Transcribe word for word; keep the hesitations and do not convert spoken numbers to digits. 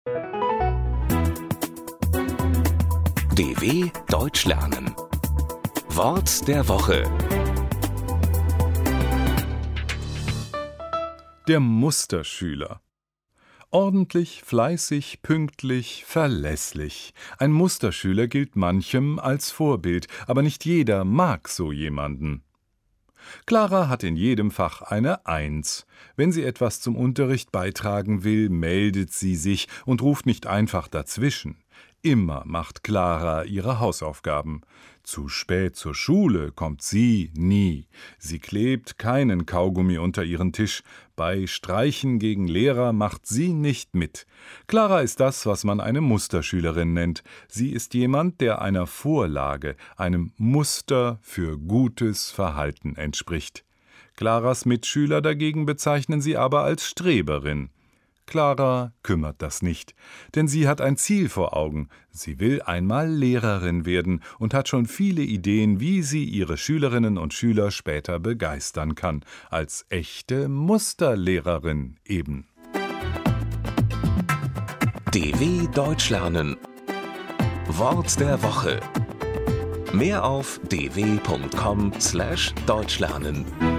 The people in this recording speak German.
D W Deutsch lernen. Wort der Woche. Der Musterschüler. Ordentlich, fleißig, pünktlich, verlässlich. Ein Musterschüler gilt manchem als Vorbild, aber nicht jeder mag so jemanden. Clara hat in jedem Fach eine Eins. Wenn sie etwas zum Unterricht beitragen will, meldet sie sich und ruft nicht einfach dazwischen. Immer macht Clara ihre Hausaufgaben. Zu spät zur Schule kommt sie nie. Sie klebt keinen Kaugummi unter ihren Tisch. Bei Streichen gegen Lehrer macht sie nicht mit. Clara ist das, was man eine Musterschülerin nennt. Sie ist jemand, der einer Vorlage, einem Muster für gutes Verhalten entspricht. Claras Mitschüler dagegen bezeichnen sie aber als Streberin. Clara kümmert das nicht, denn sie hat ein Ziel vor Augen. Sie will einmal Lehrerin werden und hat schon viele Ideen, wie sie ihre Schülerinnen und Schüler später begeistern kann. Als echte Musterlehrerin eben. D W Deutsch lernen. Wort der Woche. Mehr auf d w punkt com slash deutschlernen.